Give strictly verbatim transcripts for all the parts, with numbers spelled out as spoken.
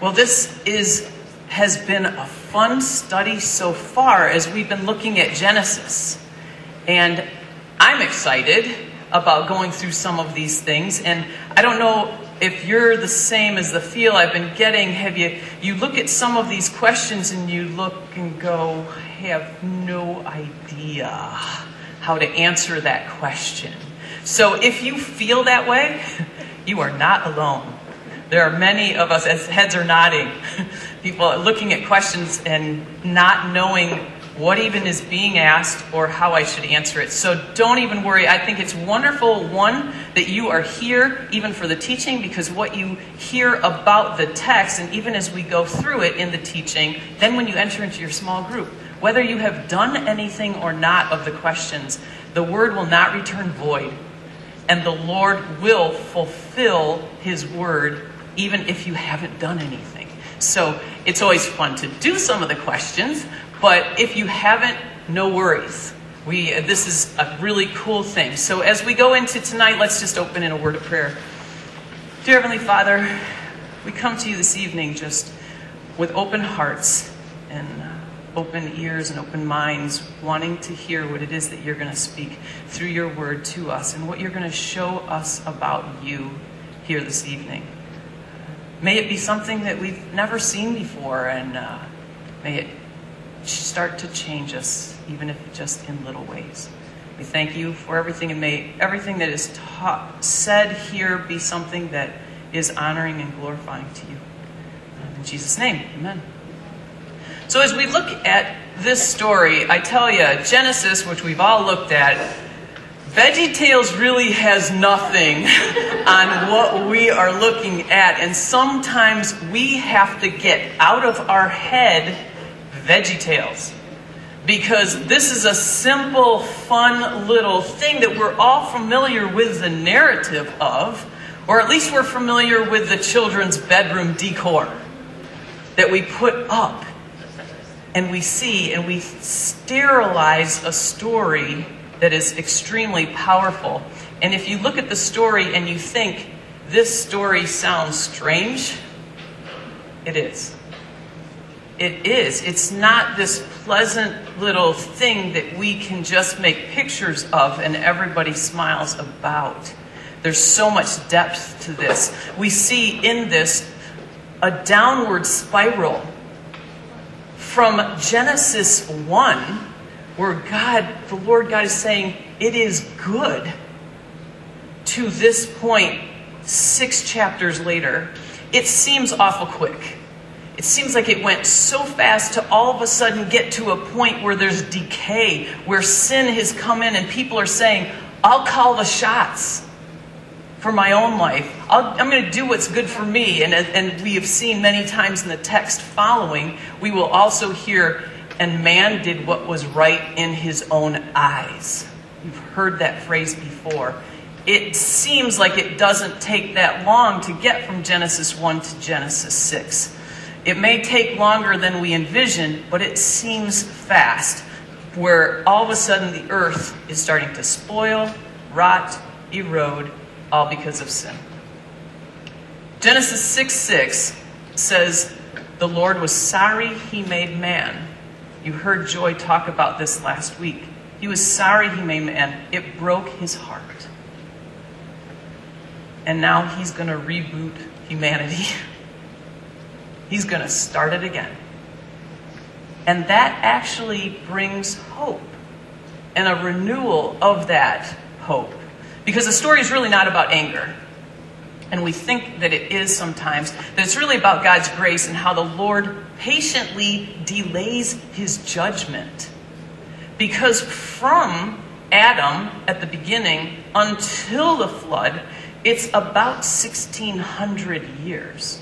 Well, this is has been a fun study so far as we've been looking at Genesis. And I'm excited about going through some of these things. And I don't know if you're the same as the feel I've been getting. Have you, you look at some of these questions and you look and go, I have no idea how to answer that question. So if you feel that way, you are not alone. There are many of us, as heads are nodding, people are looking at questions and not knowing what even is being asked or how I should answer it. So don't even worry. I think it's wonderful, one, that you are here even for the teaching, because what you hear about the text, and even as we go through it in the teaching, then when you enter into your small group, whether you have done anything or not of the questions, the word will not return void. And the Lord will fulfill his word even if you haven't done anything. So it's always fun to do some of the questions, but if you haven't, no worries. We this is a really cool thing. So as we go into tonight, let's just open in a word of prayer. Dear Heavenly Father, we come to you this evening just with open hearts and open ears and open minds, wanting to hear what it is that you're going to speak through your word to us and what you're going to show us about you here this evening. May it be something that we've never seen before, and uh, may it start to change us, even if just in little ways. We thank you for everything, and may everything that is taught, said here be something that is honoring and glorifying to you. In Jesus' name, amen. So as we look at this story, I tell you, Genesis, which we've all looked at, VeggieTales really has nothing on what we are looking at. And sometimes we have to get out of our head VeggieTales, because this is a simple, fun little thing that we're all familiar with the narrative of, or at least we're familiar with the children's bedroom decor that we put up. And we see and we sterilize a story that is extremely powerful. And if you look at the story and you think, this story sounds strange, it is. It is. It's not this pleasant little thing that we can just make pictures of and everybody smiles about. There's so much depth to this. We see in this a downward spiral from Genesis one, where God, the Lord God is saying, it is good, to this point, six chapters later. It seems awful quick. It seems like it went so fast to all of a sudden get to a point where there's decay, where sin has come in and people are saying, I'll call the shots for my own life. I'll, I'm going to do what's good for me. And, and we have seen many times in the text following, we will also hear, and man did what was right in his own eyes. You've heard that phrase before. It seems like it doesn't take that long to get from Genesis one to Genesis six. It may take longer than we envision, but it seems fast, where all of a sudden the earth is starting to spoil, rot, erode, all because of sin. Genesis six six says, the Lord was sorry he made man. You heard Joy talk about this last week. He was sorry he made man. It broke his heart. And now he's going to reboot humanity. He's going to start it again. And that actually brings hope and a renewal of that hope. Because the story is really not about anger. And we think that it is sometimes. That it's really about God's grace and how the Lord patiently delays his judgment. Because from Adam at the beginning until the flood, it's about sixteen hundred years.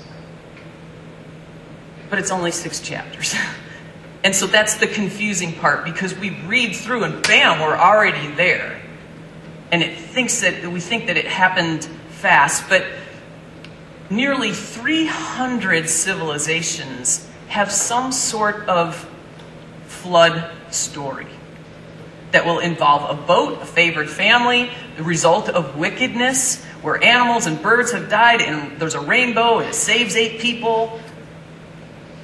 But it's only six chapters. And so that's the confusing part, because we read through and bam, we're already there. And it thinks that we think that it happened fast, but nearly three hundred civilizations have some sort of flood story that will involve a boat, a favored family, the result of wickedness, where animals and birds have died, and there's a rainbow, and it saves eight people.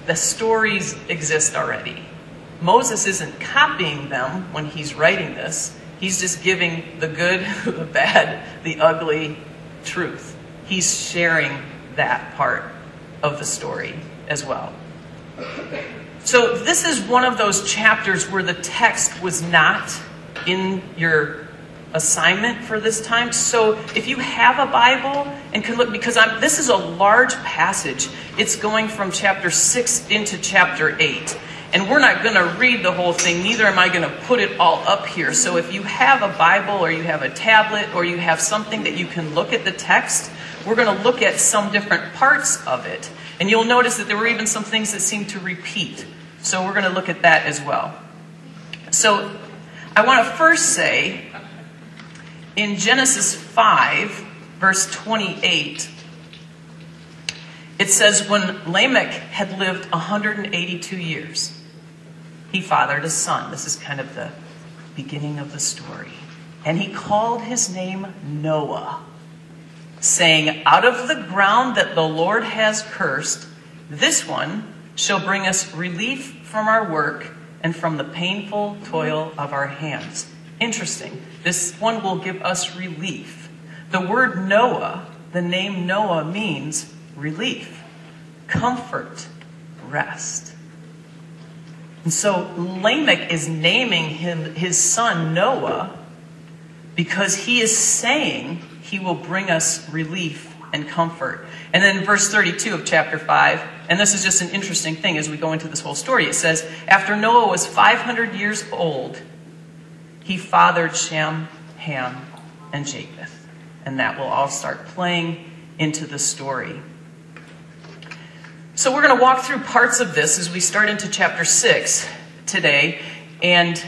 the stories exist already. Moses isn't copying them when he's writing this. He's just giving the good, the bad, the ugly truth. He's sharing that part of the story as well. So this is one of those chapters where the text was not in your assignment for this time. So if you have a Bible and can look, because I'm, this is a large passage. It's going from chapter six into chapter eight. And we're not going to read the whole thing, neither am I going to put it all up here. So if you have a Bible or you have a tablet or you have something that you can look at the text, we're going to look at some different parts of it. And you'll notice that there were even some things that seem to repeat. So we're going to look at that as well. So I want to first say, in Genesis five, verse twenty-eight, it says, when Lamech had lived one hundred eighty-two years, he fathered a son. This is kind of the beginning of the story. And he called his name Noah, saying, out of the ground that the Lord has cursed, this one shall bring us relief from our work and from the painful toil of our hands. Interesting. This one will give us relief. The word Noah, the name Noah, means relief, comfort, rest. And so Lamech is naming him his son Noah because he is saying he will bring us relief and comfort. And then verse thirty-two of chapter five, and this is just an interesting thing as we go into this whole story. It says, after Noah was five hundred years old, he fathered Shem, Ham, and Japheth. And that will all start playing into the story. So we're going to walk through parts of this as we start into chapter six today. And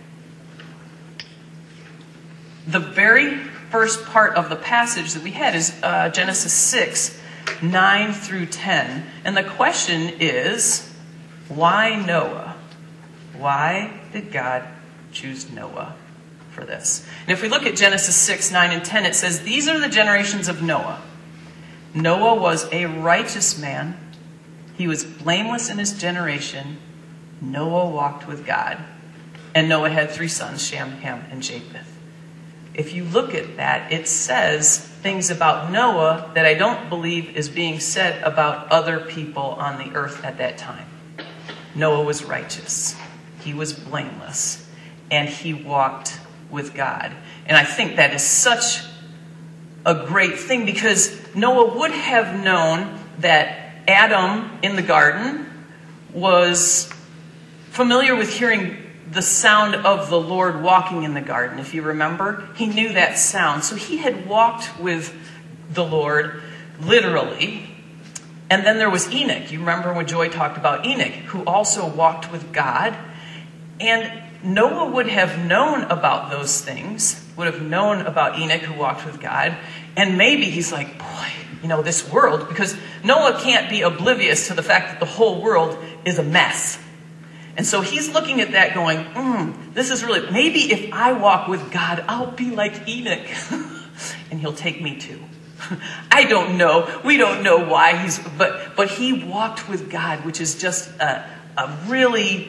the very first part of the passage that we had is uh, Genesis six, nine through ten. And the question is, why Noah? Why did God choose Noah for this? And if we look at Genesis six, nine, and ten, it says, these are the generations of Noah. Noah was a righteous man. He was blameless in his generation. Noah walked with God. And Noah had three sons, Shem, Ham, and Japheth. If you look at that, it says things about Noah that I don't believe is being said about other people on the earth at that time. Noah was righteous. He was blameless. And he walked with God. And I think that is such a great thing because Noah would have known that Adam in the garden was familiar with hearing the sound of the Lord walking in the garden. If you remember, he knew that sound. So he had walked with the Lord literally. And then there was Enoch. You remember when Joy talked about Enoch, who also walked with God. And Noah would have known about those things, would have known about Enoch who walked with God. And maybe he's like, boy, you know, this world, because Noah can't be oblivious to the fact that the whole world is a mess. And so he's looking at that going, mm, this is really, maybe if I walk with God, I'll be like Enoch. And he'll take me too. I don't know. We don't know why he's, but, but he walked with God, which is just a, a really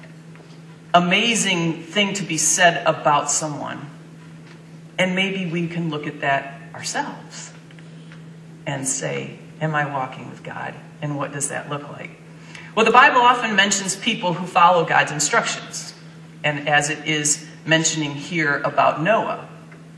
amazing thing to be said about someone. And maybe we can look at that ourselves and say, am I walking with God? And what does that look like? Well, the Bible often mentions people who follow God's instructions. And as it is mentioning here about Noah,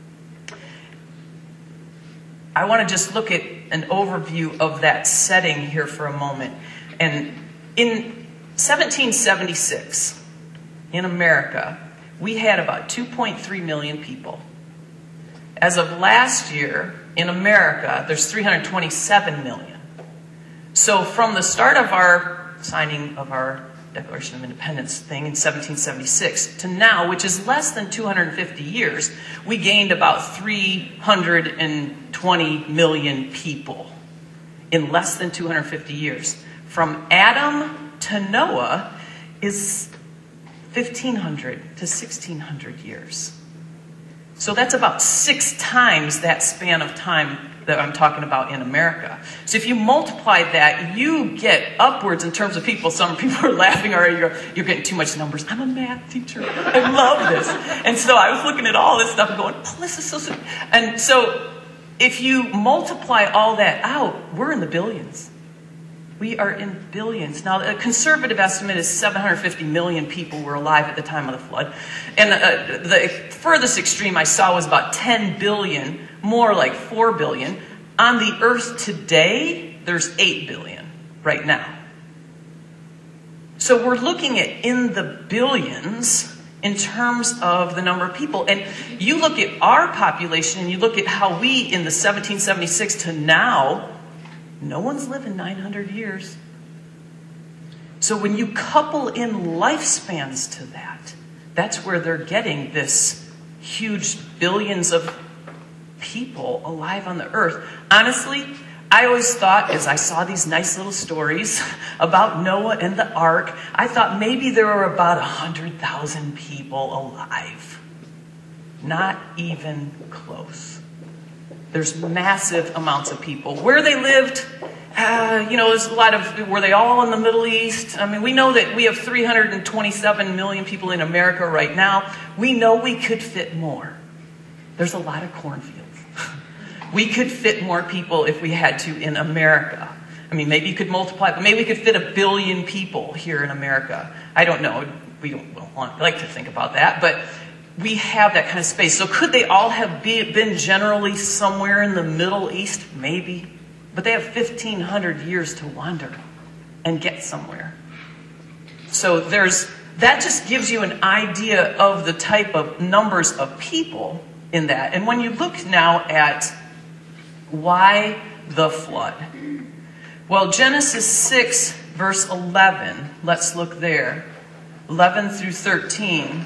I want to just look at an overview of that setting here for a moment. And in seventeen seventy-six, in America, we had about two point three million people. As of last year, in America, there's three hundred twenty-seven million. So from the start of our signing of our Declaration of Independence thing in seventeen seventy-six to now, which is less than two hundred fifty years, we gained about three hundred twenty million people in less than two hundred fifty years. From Adam to Noah is fifteen hundred to sixteen hundred years. So that's about six times that span of time that I'm talking about in America. So if you multiply that, you get upwards in terms of people. Some people are laughing already. You're, you're getting too much numbers. I'm a math teacher. I love this. And so I was looking at all this stuff and going, oh, this is so simple. And so if you multiply all that out, we're in the billions. We are in billions. Now, a conservative estimate is seven hundred fifty million people were alive at the time of the flood. And uh, the furthest extreme I saw was about ten billion, more like four billion. On the earth today, there's eight billion right now. So we're looking at in the billions in terms of the number of people. And you look at our population and you look at how we, in the seventeen seventy-six to now, no one's living nine hundred years. So when you couple in lifespans to that, that's where they're getting this huge billions of people alive on the earth. Honestly, I always thought, as I saw these nice little stories about Noah and the ark, I thought maybe there were about one hundred thousand people alive. Not even close. There's massive amounts of people. Where they lived, uh, you know, there's a lot of, were they all in the Middle East? I mean, we know that we have three hundred twenty-seven million people in America right now. We know we could fit more. There's a lot of cornfields. We could fit more people if we had to in America. I mean, maybe you could multiply, but maybe we could fit a billion people here in America. I don't know. We don't, we don't want, like to think about that, but we have that kind of space. So could they all have be, been generally somewhere in the Middle East? Maybe. But they have fifteen hundred years to wander and get somewhere. So there's that just gives you an idea of the type of numbers of people in that. And when you look now at why the flood? Well, Genesis six, verse eleven, let's look there. eleven through thirteen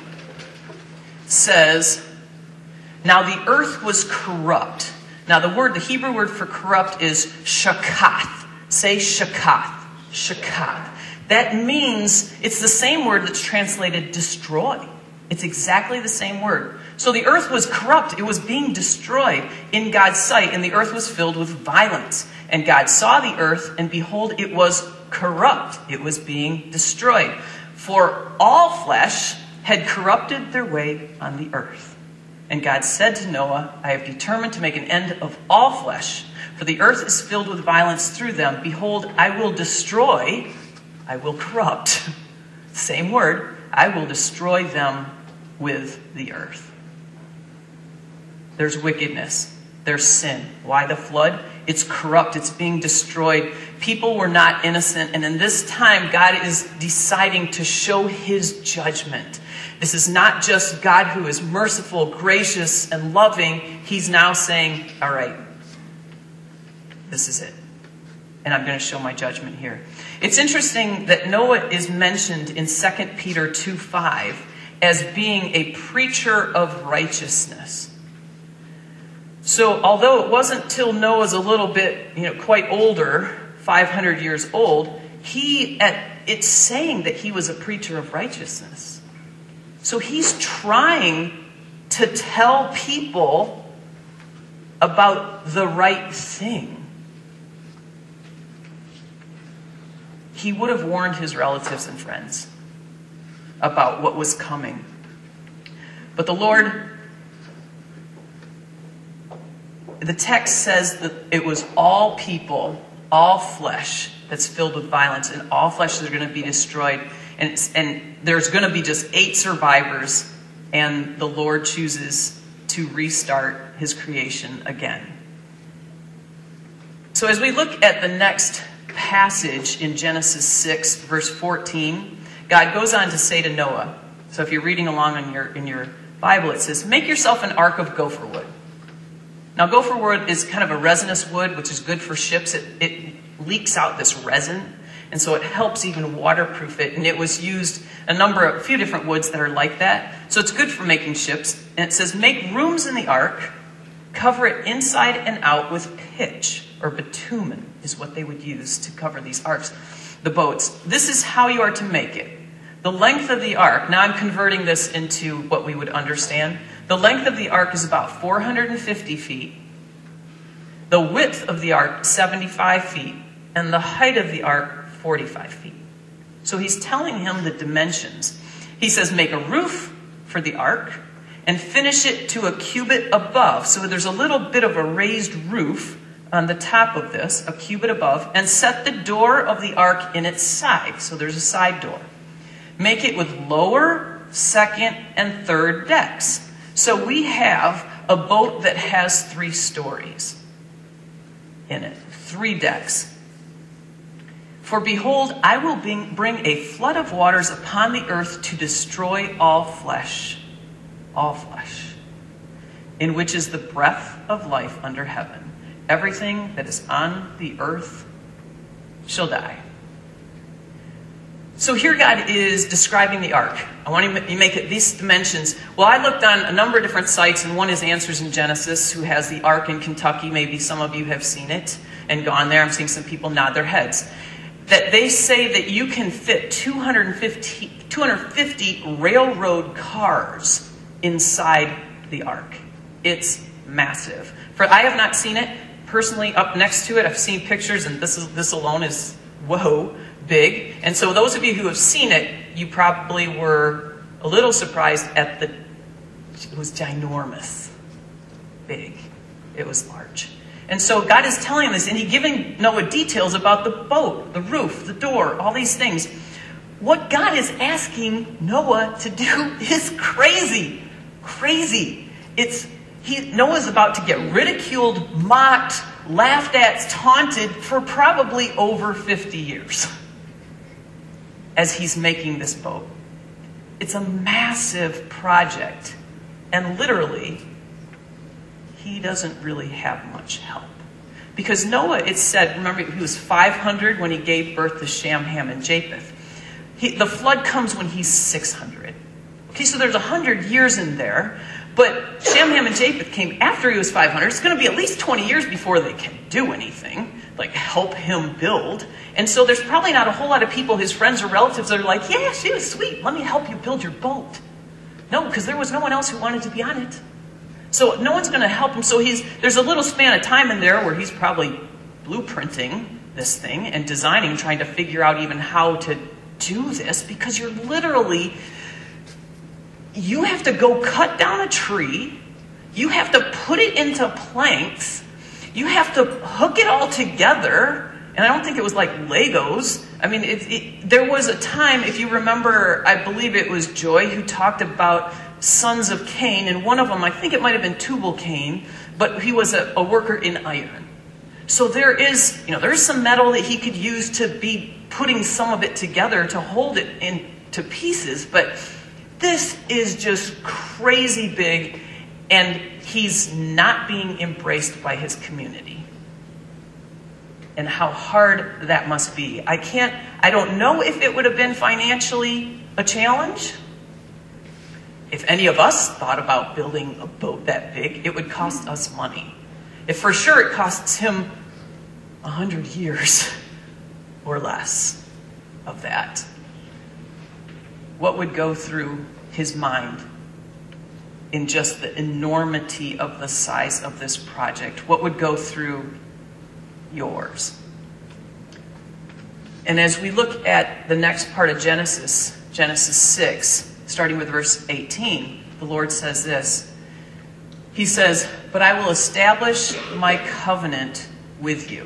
says, now the earth was corrupt. Now the word, the Hebrew word for corrupt is shakath. Say shakath. Shakath. That means, it's the same word that's translated destroy. It's exactly the same word. So the earth was corrupt. It was being destroyed in God's sight, and the earth was filled with violence. And God saw the earth, and behold, it was corrupt. It was being destroyed. For all flesh had corrupted their way on the earth. And God said to Noah, I have determined to make an end of all flesh, for the earth is filled with violence through them. Behold, I will destroy, I will corrupt. Same word. I will destroy them with the earth. There's wickedness. There's sin. Why the flood? It's corrupt. It's being destroyed. People were not innocent. And in this time, God is deciding to show his judgment. This is not just God who is merciful, gracious, and loving. He's now saying, all right, this is it. And I'm going to show my judgment here. It's interesting that Noah is mentioned in Second Peter two five as being a preacher of righteousness. So although it wasn't till Noah's a little bit, you know, quite older, five hundred years old, he at it's saying that he was a preacher of righteousness. So he's trying to tell people about the right thing. He would have warned his relatives and friends about what was coming. But the Lord, the text says that it was all people, all flesh that's filled with violence, and all flesh is going to be destroyed. And, it's, and there's going to be just eight survivors, and the Lord chooses to restart his creation again. So as we look at the next passage in Genesis six, verse fourteen, God goes on to say to Noah, so if you're reading along in your, in your Bible, it says, make yourself an ark of gopher wood. Now, gopher wood is kind of a resinous wood, which is good for ships. It, it leaks out this resin, and so it helps even waterproof it. And it was used a number of, a few different woods that are like that. So it's good for making ships. And it says, make rooms in the ark, cover it inside and out with pitch, or bitumen is what they would use to cover these arks, the boats. This is how you are to make it. The length of the ark, now I'm converting this into what we would understand. The length of the ark is about four hundred fifty feet. The width of the ark, seventy-five feet, and the height of the ark, forty-five feet. So he's telling him the dimensions. He says, make a roof for the ark and finish it to a cubit above. So there's a little bit of a raised roof on the top of this, a cubit above, and set the door of the ark in its side. So there's a side door. Make it with lower, second, and third decks. So we have a boat that has three stories in it, three decks. For behold, I will bring a flood of waters upon the earth to destroy all flesh, all flesh, in which is the breath of life under heaven. Everything that is on the earth shall die. So here God is describing the ark. I want to make it these dimensions. Well, I looked on a number of different sites, and one is Answers in Genesis, who has the ark in Kentucky. Maybe some of you have seen it and gone there. I'm seeing some people nod their heads. That they say that you can fit two hundred fifty, two hundred fifty railroad cars inside the ark. It's massive. For I have not seen it personally up next to it. I've seen pictures, and this is this alone is whoa big. And so those of you who have seen it, you probably were a little surprised at the. It was ginormous, big. It was large. And so God is telling him this, and he's giving Noah details about the boat, the roof, the door, all these things. What God is asking Noah to do is crazy. Crazy. It's he, Noah's about to get ridiculed, mocked, laughed at, taunted for probably over fifty years as he's making this boat. It's a massive project, and literally, he doesn't really have much help. Because Noah, it said, remember, he was five hundred when he gave birth to Shem, Ham, and Japheth. He, the flood comes when he's six hundred. Okay, so there's one hundred years in there. But Shem, Ham, and Japheth came after he was five hundred. It's going to be at least twenty years before they can do anything, like help him build. And so there's probably not a whole lot of people, his friends or relatives, that are like, yeah, she was sweet. Let me help you build your boat. No, because there was no one else who wanted to be on it. So no one's going to help him. So he's there's a little span of time in there where he's probably blueprinting this thing and designing, trying to figure out even how to do this, because you're literally, you have to go cut down a tree. You have to put it into planks. You have to hook it all together. And I don't think it was like Legos. I mean, it, it, there was a time, if you remember, I believe it was Joy who talked about sons of Cain, and one of them, I think it might have been Tubal Cain, but he was a, a worker in iron. So there is, you know, there's some metal that he could use to be putting some of it together to hold it into pieces, but this is just crazy big, and he's not being embraced by his community. And how hard that must be. I can't, I don't know if it would have been financially a challenge. If any of us thought about building a boat that big, it would cost us money. If for sure it costs him a hundred years or less of that, what would go through his mind in just the enormity of the size of this project? What would go through yours? And as we look at the next part of Genesis, Genesis six, starting with verse eighteen, the Lord says this. He says, "But I will establish my covenant with you,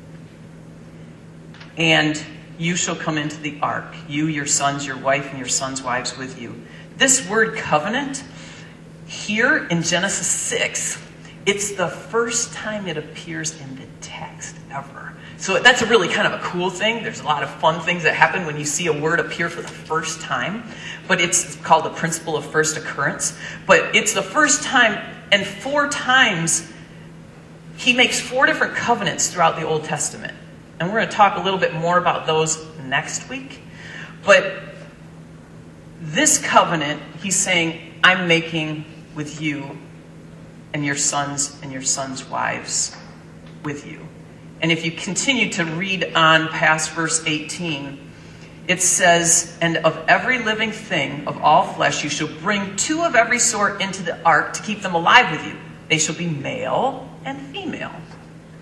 and you shall come into the ark, you, your sons, your wife, and your sons' wives with you." This word covenant, here in Genesis six, it's the first time it appears in the text ever. So that's a really kind of a cool thing. There's a lot of fun things that happen when you see a word appear for the first time. But it's called the principle of first occurrence. But it's the first time, and four times, he makes four different covenants throughout the Old Testament. And we're going to talk a little bit more about those next week. But this covenant, he's saying, I'm making with you and your sons and your sons' wives with you. And if you continue to read on past verse eighteen, it says, "And of every living thing of all flesh you shall bring two of every sort into the ark to keep them alive with you. They shall be male and female."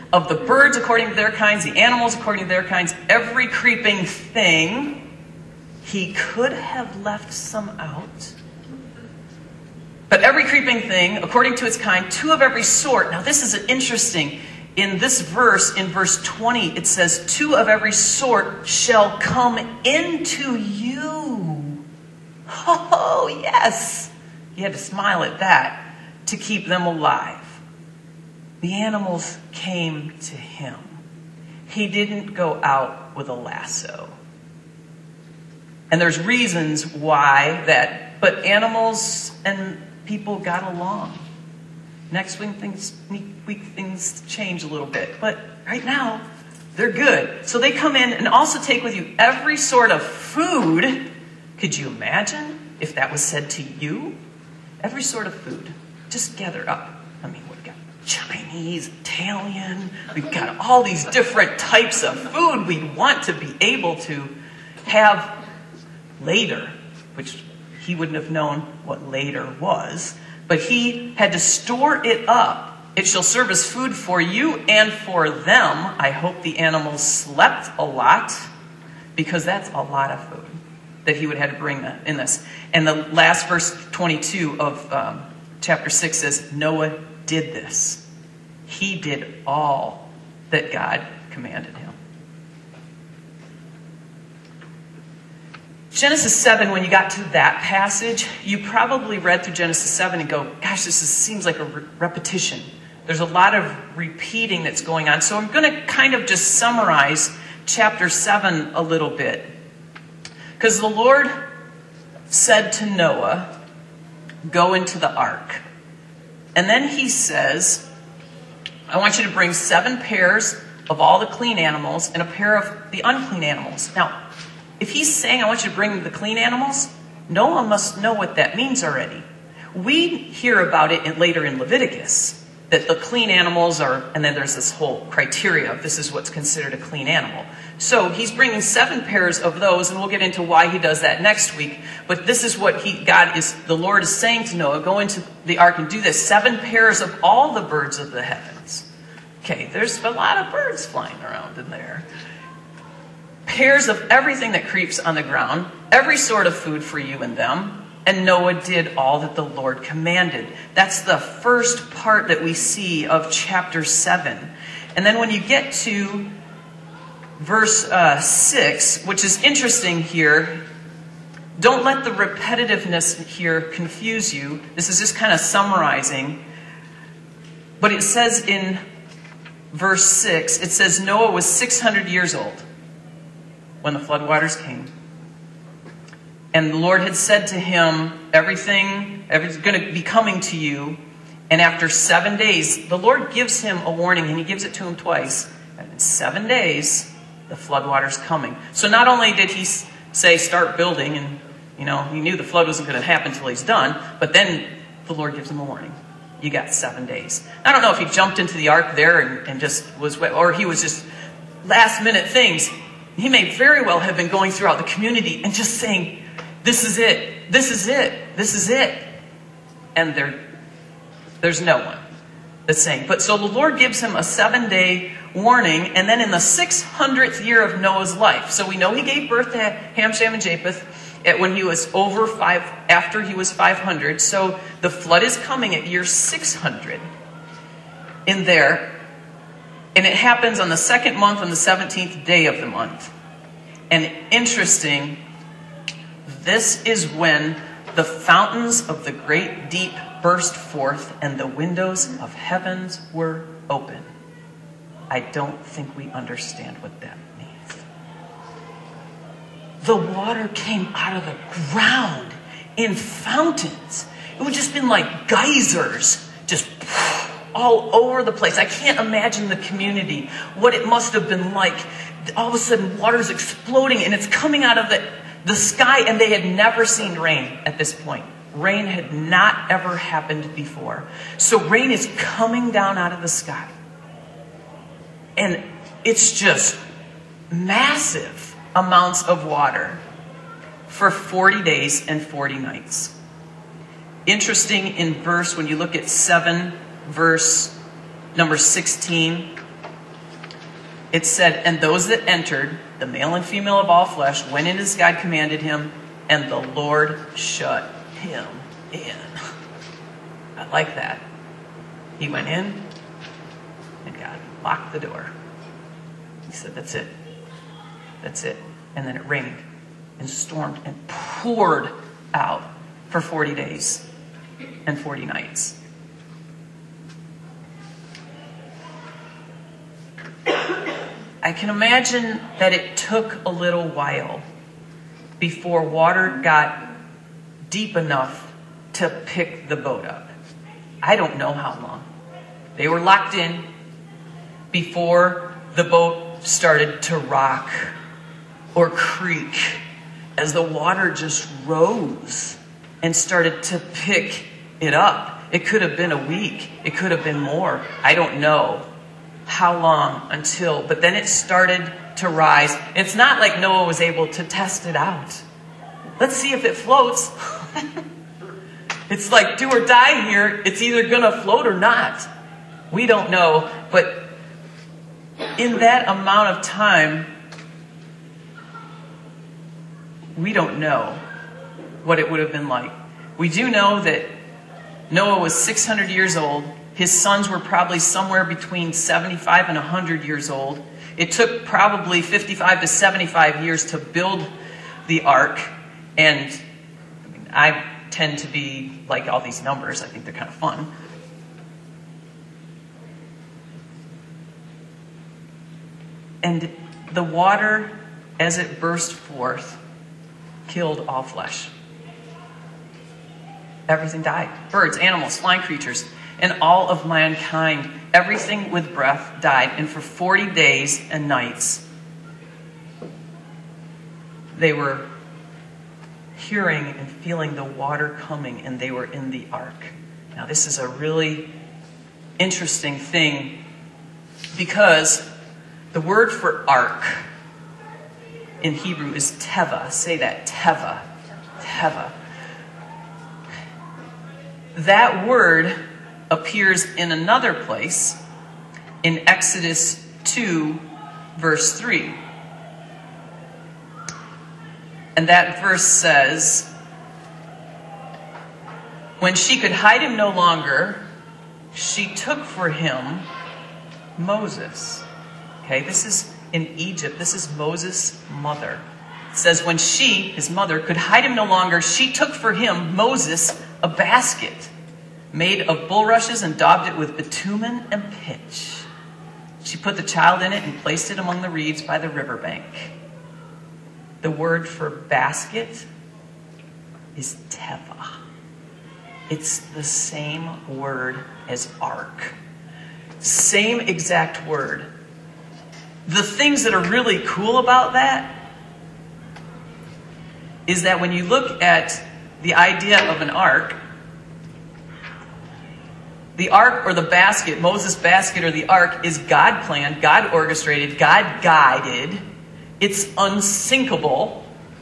of the birds according to their kinds, the animals according to their kinds, every creeping thing. He could have left some out. But every creeping thing, according to its kind, two of every sort. Now this is interesting. In this verse, in verse twenty, it says, two of every sort shall come into you. Oh, yes. You had to smile at that to keep them alive. The animals came to him. He didn't go out with a lasso. And there's reasons why that, but animals and people got along. Next week things, week things change a little bit, but right now they're good. So they come in and also take with you every sort of food. Could you imagine if that was said to you? Every sort of food. Just gather up. I mean, we've got Chinese, Italian, we've got all these different types of food we want to be able to have later, which he wouldn't have known what later was, but he had to store it up. It shall serve as food for you and for them. I hope the animals slept a lot, because that's a lot of food that he would have to bring in this. And the last verse twenty-two of um, chapter six says, Noah did this. He did all that God commanded him. Genesis seven, when you got to that passage, you probably read through Genesis seven and go, gosh, this is, seems like a re- repetition. There's a lot of repeating that's going on. So I'm going to kind of just summarize chapter seven a little bit. Because the Lord said to Noah, go into the ark. And then he says, I want you to bring seven pairs of all the clean animals and a pair of the unclean animals. Now, if he's saying, I want you to bring the clean animals, Noah must know what that means already. We hear about it in, later in Leviticus, that the clean animals are, and then there's this whole criteria of this is what's considered a clean animal. So he's bringing seven pairs of those, and we'll get into why he does that next week. But this is what he, God is, the Lord is saying to Noah, go into the ark and do this. Seven pairs of all the birds of the heavens. Okay, there's a lot of birds flying around in there. Pairs of everything that creeps on the ground, every sort of food for you and them. And Noah did all that the Lord commanded. That's the first part that we see of chapter seven. And then when you get to verse uh, six, which is interesting here, don't let the repetitiveness here confuse you. This is just kind of summarizing. But it says in verse six, it says Noah was six hundred years old when the floodwaters came. And the Lord had said to him, everything, everything's going to be coming to you. And after seven days, the Lord gives him a warning, and he gives it to him twice. And in seven days, the floodwaters coming. So not only did he say, start building, and you know, he knew the flood wasn't going to happen until he's done, but then the Lord gives him a warning. You got seven days. I don't know if he jumped into the ark there and, and just was, or he was just last minute things. He may very well have been going throughout the community and just saying, this is it, this is it, this is it. And there, there's no one that's saying. But so the Lord gives him a seven-day warning, and then in the six hundredth year of Noah's life. So we know he gave birth to Ham, Shem, and Japheth at when he was over five, after he was five hundred. So the flood is coming at year six hundred in there. And it happens on the second month, on the seventeenth day of the month. And interesting, this is when the fountains of the great deep burst forth and the windows of heavens were open. I don't think we understand what that means. The water came out of the ground in fountains. It would just been like geysers, just all over the place. I can't imagine the community, what it must have been like. All of a sudden, water's exploding, and it's coming out of the, the sky, and they had never seen rain at this point. Rain had not ever happened before. So rain is coming down out of the sky. And it's just massive amounts of water for forty days and forty nights. Interesting in verse, when you look at seven, verse number sixteen, it said, and those that entered, the male and female of all flesh, went in as God commanded him, and the Lord shut him in. I like that. He went in, and God locked the door. He said, that's it. That's it. And then it rained and stormed and poured out for forty days and forty nights. I can imagine that it took a little while before water got deep enough to pick the boat up. I don't know how long. They were locked in before the boat started to rock or creak as the water just rose and started to pick it up. It could have been a week. It could have been more. I don't know how long until, but then it started to rise. It's not like Noah was able to test it out. Let's see if it floats. It's like do or die here. It's either going to float or not. We don't know. But in that amount of time, we don't know what it would have been like. We do know that Noah was six hundred years old. His sons were probably somewhere between seventy-five and one hundred years old. It took probably fifty-five to seventy-five years to build the ark. And I mean, I tend to be like all these numbers. I think they're kind of fun. And the water, as it burst forth, killed all flesh. Everything died. Birds, animals, flying creatures, and all of mankind, everything with breath died. And for forty days and nights, they were hearing and feeling the water coming, and they were in the ark. Now, this is a really interesting thing because the word for ark in Hebrew is teva. Say that, teva. Teva. That word appears in another place in Exodus two, verse three. And that verse says, when she could hide him no longer, she took for him Moses. Okay, this is in Egypt. This is Moses' mother. It says, when she, his mother, could hide him no longer, she took for him, Moses, a basket made of bulrushes and daubed it with bitumen and pitch. She put the child in it and placed it among the reeds by the riverbank. The word for basket is teva. It's the same word as ark. Same exact word. The things that are really cool about that is that when you look at the idea of an ark, the ark or the basket, Moses' basket or the ark, is God planned, God orchestrated, God guided. It's unsinkable.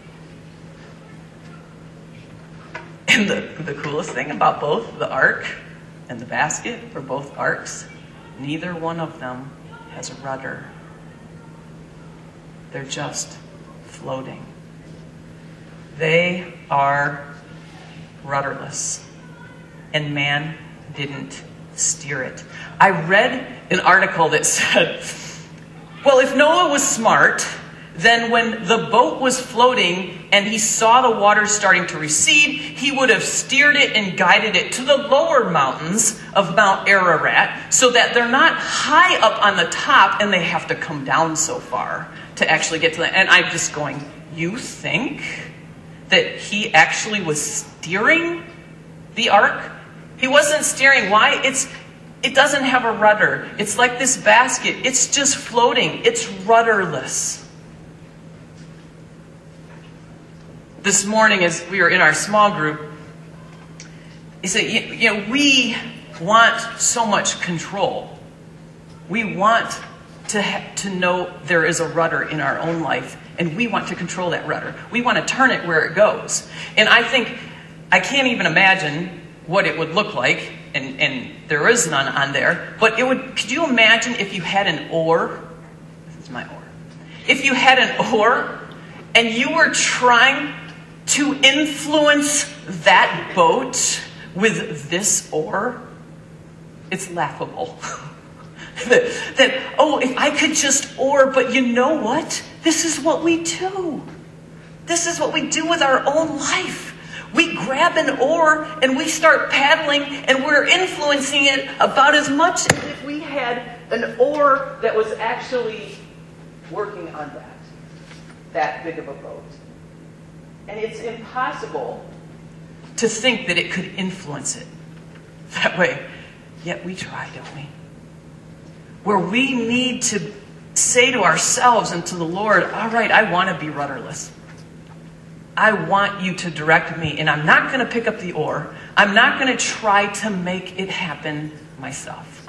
And the, the coolest thing about both the ark and the basket, or both arks, neither one of them has a rudder. They're just floating. They are rudderless. And man didn't steer it. I read an article that said, well, if Noah was smart, then when the boat was floating and he saw the water starting to recede, he would have steered it and guided it to the lower mountains of Mount Ararat so that they're not high up on the top and they have to come down so far to actually get to the... And I'm just going, you think that he actually was steering the ark? He wasn't steering. Why? It's it doesn't have a rudder. It's like this basket. It's just floating. It's rudderless. This morning, as we were in our small group, he said, you, you know, we want so much control. We want to ha- to know there is a rudder in our own life, and we want to control that rudder. We want to turn it where it goes. And I think, I can't even imagine what it would look like, and, and there is none on there, but it would, could you imagine if you had an oar? It's my oar. If you had an oar and you were trying to influence that boat with this oar, it's laughable. that, that, oh, if I could just oar, but you know what? This is what we do. This is what we do with our own life. We grab an oar and we start paddling, and we're influencing it about as much as if we had an oar that was actually working on that, that big of a boat. And it's impossible to think that it could influence it that way. Yet we try, don't we? Where we need to say to ourselves and to the Lord, all right, I want to be rudderless. I want you to direct me, and I'm not going to pick up the oar. I'm not going to try to make it happen myself.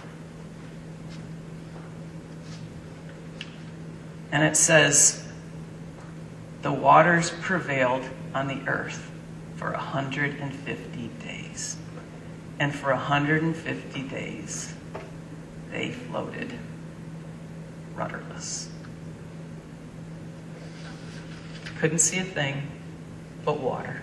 And it says, the waters prevailed on the earth for one hundred fifty days. And for one hundred fifty days, they floated rudderless. Couldn't see a thing but water.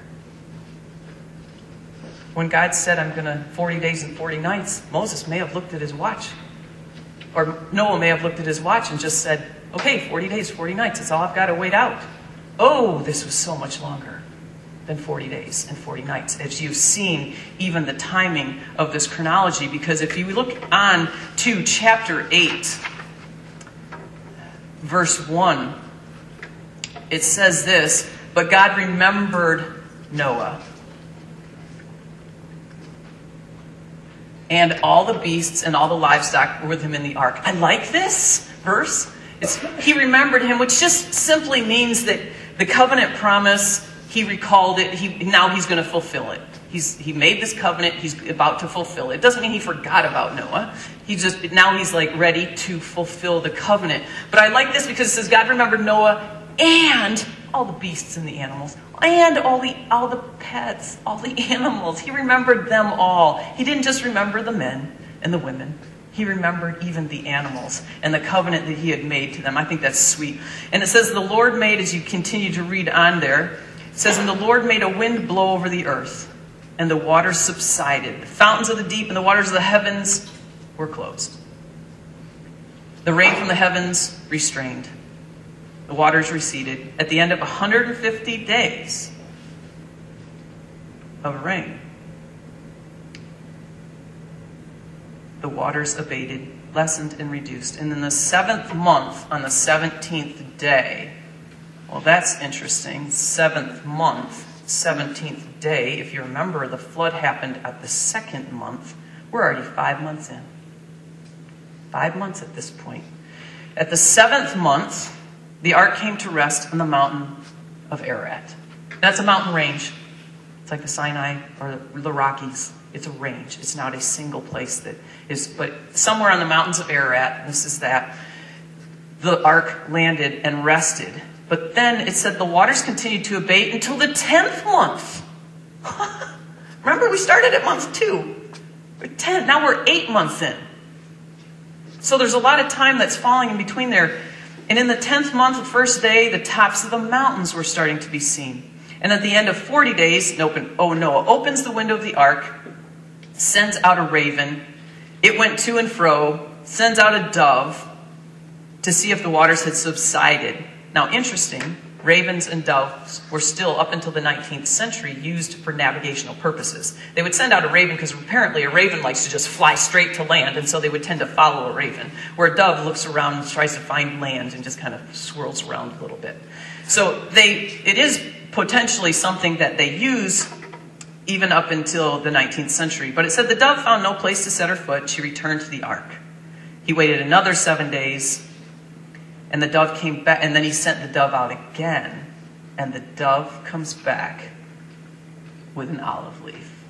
When God said, I'm going to forty days and forty nights, Moses may have looked at his watch. Or Noah may have looked at his watch and just said, okay, forty days, forty nights. It's all I've got to wait out. Oh, this was so much longer than forty days and forty nights. As you've seen even the timing of this chronology, because if you look on to chapter eight, verse one, it says this, but God remembered Noah and all the beasts and all the livestock with him in the ark. I like this verse. It's, he remembered him, which just simply means that the covenant promise, he recalled it. He, now he's going to fulfill it. He's, he made this covenant. He's about to fulfill it. It doesn't mean he forgot about Noah. He just, now he's like ready to fulfill the covenant. But I like this because it says God remembered Noah and all the beasts and the animals, and all the all the pets, all the animals. He remembered them all. He didn't just remember the men and the women. He remembered even the animals and the covenant that he had made to them. I think that's sweet. And it says the Lord made, as you continue to read on there, it says, and the Lord made a wind blow over the earth, and the waters subsided. The fountains of the deep and the waters of the heavens were closed. The rain from the heavens restrained. The waters receded. At the end of one hundred fifty days of rain, the waters abated, lessened, and reduced. And in the seventh month, on the seventeenth day, well, that's interesting. Seventh month, seventeenth day. If you remember, the flood happened at the second month. We're already five months in. Five months at this point. At the seventh month, the ark came to rest on the mountain of Ararat. That's a mountain range. It's like the Sinai or the Rockies. It's a range. It's not a single place that is, but somewhere on the mountains of Ararat, this is that, the ark landed and rested. But then it said the waters continued to abate until the tenth month. Remember, we started at month two. We're ten. Now we're eight months in. So there's a lot of time that's falling in between there. And in the tenth month, the first day, the tops of the mountains were starting to be seen. And at the end of forty days, oh, Noah opens the window of the ark, sends out a raven. It went to and fro, sends out a dove to see if the waters had subsided. Now, interesting, ravens and doves were still, up until the nineteenth century, used for navigational purposes. They would send out a raven because apparently a raven likes to just fly straight to land, and so they would tend to follow a raven, where a dove looks around and tries to find land and just kind of swirls around a little bit. So they, it is potentially something that they use even up until the nineteenth century. But it said the dove found no place to set her foot. She returned to the ark. He waited another seven days. And the dove came back, and then he sent the dove out again. And the dove comes back with an olive leaf.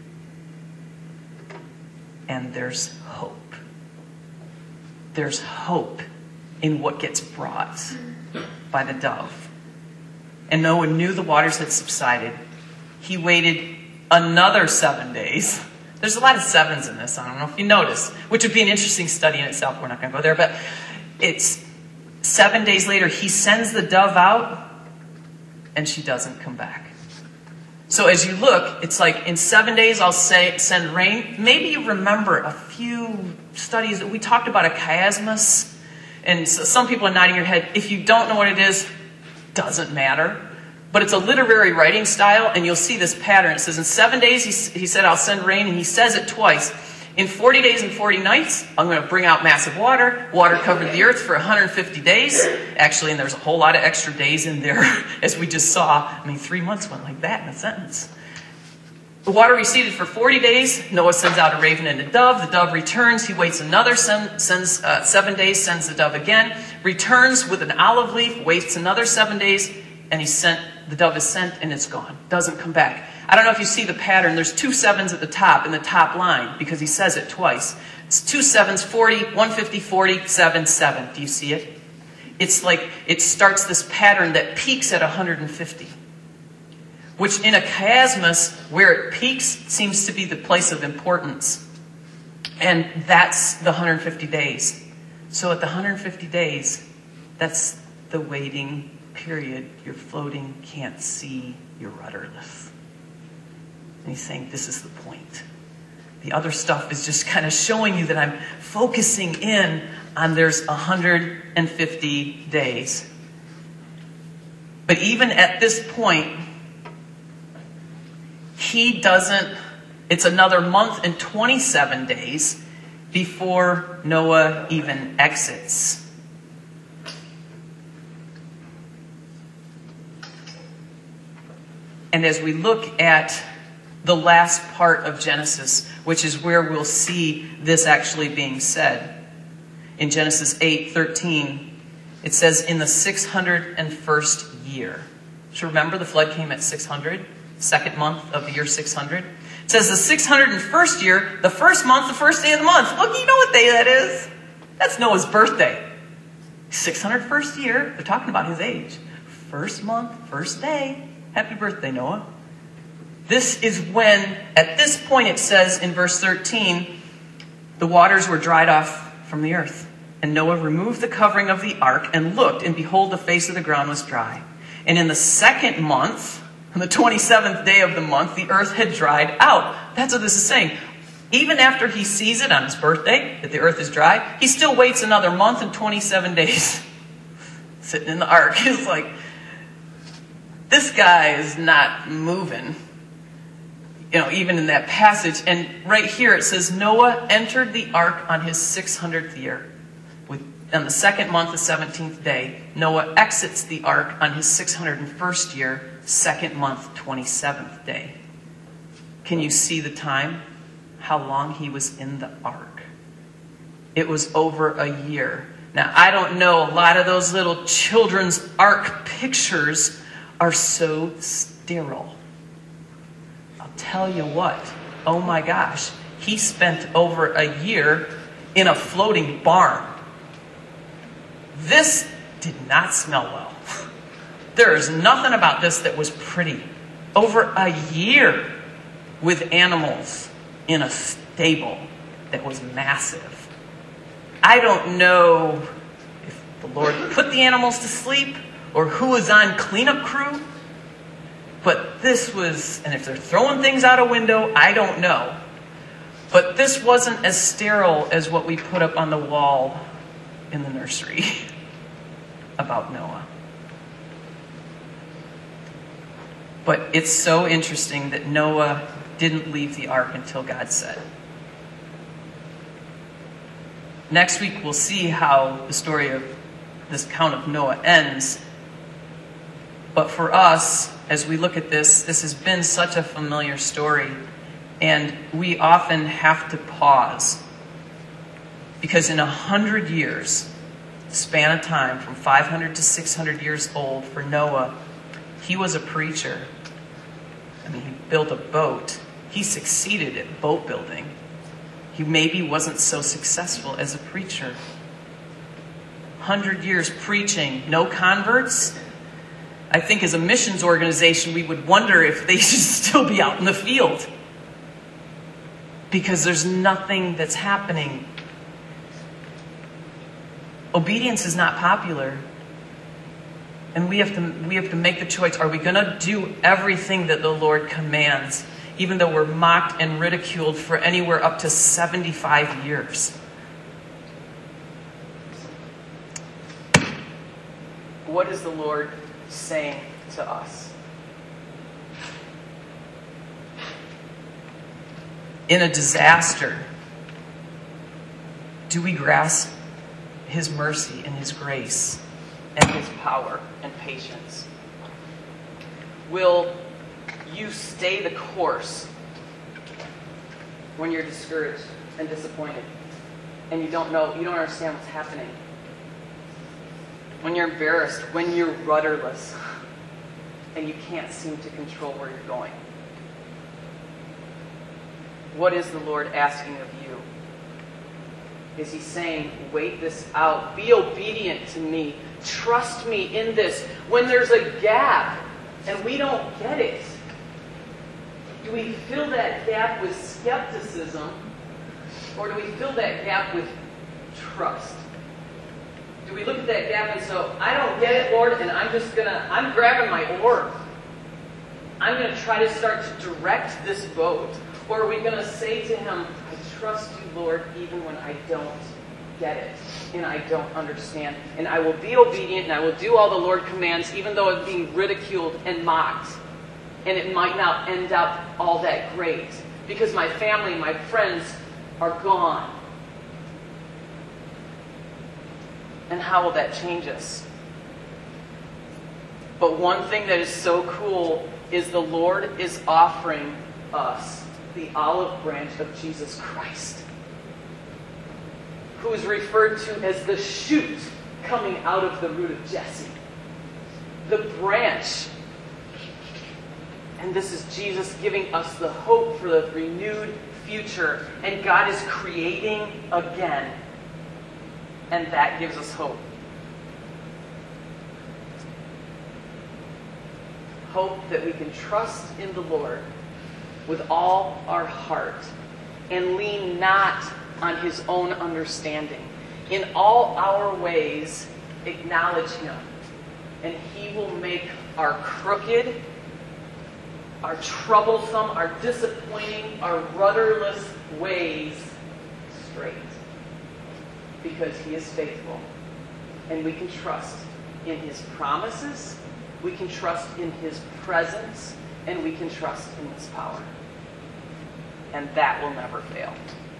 And there's hope. There's hope in what gets brought by the dove. And Noah knew the waters had subsided. He waited another seven days. There's a lot of sevens in this, I don't know if you noticed, which would be an interesting study in itself. We're not going to go there, but it's... Seven days later, he sends the dove out, and she doesn't come back. So as you look, it's like in seven days I'll say send rain. Maybe you remember a few studies that we talked about a chiasmus. And so some people are nodding your head. If you don't know what it is, doesn't matter. But it's a literary writing style, and you'll see this pattern. It says in seven days he, he said I'll send rain, and he says it twice. In forty days and forty nights, I'm going to bring out massive water. Water covered the earth for one hundred fifty days. Actually, and there's a whole lot of extra days in there, as we just saw. I mean, three months went like that in a sentence. The water receded for forty days. Noah sends out a raven and a dove. The dove returns. He waits another send, sends uh, seven days, sends the dove again. Returns with an olive leaf, waits another seven days, and he sent. The dove is sent, and it's gone. Doesn't come back. I don't know if you see the pattern. There's two sevens at the top in the top line because he says it twice. It's two sevens, forty, one fifty, forty, seven, seven. Do you see it? It's like it starts this pattern that peaks at one hundred fifty. Which in a chiasmus, where it peaks, seems to be the place of importance. And that's the one hundred fifty days. So at the one hundred fifty days, that's the waiting period. You're floating, can't see, you're rudderless. And he's saying, this is the point. The other stuff is just kind of showing you that I'm focusing in on there's one hundred fifty days. But even at this point, he doesn't, it's another month and twenty-seven days before Noah even exits. And as we look at the last part of Genesis, which is where we'll see this actually being said, in Genesis eight thirteen, it says, in the six hundred first year. So remember, the flood came at six hundred, second month of the year six hundred. It says the six hundred first year, the first month, the first day of the month. Look, you know what day that is. That's Noah's birthday. six hundred first year, they're talking about his age. First month, first day. Happy birthday, Noah. This is when, at this point it says in verse thirteen, the waters were dried off from the earth. And Noah removed the covering of the ark and looked, and behold, the face of the ground was dry. And in the second month, on the twenty-seventh day of the month, the earth had dried out. That's what this is saying. Even after he sees it on his birthday, that the earth is dry, he still waits another month and twenty-seven days sitting in the ark. He's like, this guy is not moving. You know, even in that passage. And right here it says, Noah entered the ark on his six hundredth year. With, on the second month, the seventeenth day, Noah exits the ark on his six hundred first year, second month, twenty-seventh day. Can you see the time? How long he was in the ark? It was over a year. Now, I don't know, a lot of those little children's ark pictures are so sterile. I'll tell you what, oh my gosh, he spent over a year in a floating barn. This did not smell well. There is nothing about this that was pretty. Over a year with animals in a stable that was massive. I don't know if the Lord put the animals to sleep or who was on cleanup crew. But this was, and if they're throwing things out a window, I don't know. But this wasn't as sterile as what we put up on the wall in the nursery about Noah. But it's so interesting that Noah didn't leave the ark until God said. Next week we'll see how the story of this account of Noah ends. But for us, as we look at this, this has been such a familiar story. And we often have to pause. Because in a hundred years, span of time from five hundred to six hundred years old for Noah, he was a preacher. I mean, he built a boat. He succeeded at boat building. He maybe wasn't so successful as a preacher. Hundred years preaching, no converts. I think as a missions organization, we would wonder if they should still be out in the field. Because there's nothing that's happening. Obedience is not popular. And we have to we have to make the choice. Are we going to do everything that the Lord commands, even though we're mocked and ridiculed for anywhere up to seventy-five years? What is the Lord saying to us? In a disaster, do we grasp his mercy and his grace and his power and patience? Will you stay the course when you're discouraged and disappointed and you don't know, you don't understand what's happening? When you're embarrassed, when you're rudderless and you can't seem to control where you're going? What is the Lord asking of you? Is he saying, wait this out, be obedient to me, trust me in this? When there's a gap and we don't get it, do we fill that gap with skepticism, or do we fill that gap with trust? Do we look at that gap and so, I don't get it, Lord, and I'm just going to, I'm grabbing my oar. I'm going to try to start to direct this boat. Or are we going to say to him, I trust you, Lord, even when I don't get it and I don't understand. And I will be obedient and I will do all the Lord commands, even though it's being ridiculed and mocked. And it might not end up all that great because my family, my friends are gone. And how will that change us? But one thing that is so cool is the Lord is offering us the olive branch of Jesus Christ, who is referred to as the shoot coming out of the root of Jesse. The branch. And this is Jesus giving us the hope for the renewed future. And God is creating again. And that gives us hope. Hope that we can trust in the Lord with all our heart and lean not on his own understanding. In all our ways, acknowledge him, and he will make our crooked, our troublesome, our disappointing, our rudderless ways straight. Because he is faithful. And we can trust in his promises, we can trust in his presence, and we can trust in his power. And that will never fail.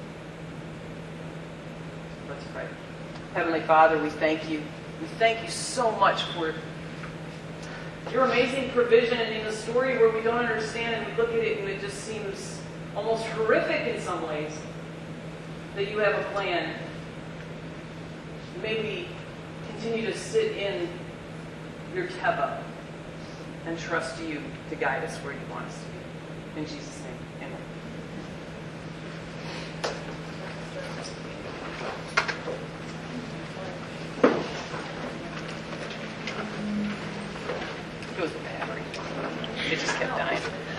Let's pray. Heavenly Father, we thank you. We thank you so much for your amazing provision, and in a story where we don't understand and we look at it and it just seems almost horrific in some ways, that you have a plan. May we continue to sit in your teva and trust you to guide us where you want us to be. In Jesus' name, amen. It goes bad. It just kept dying.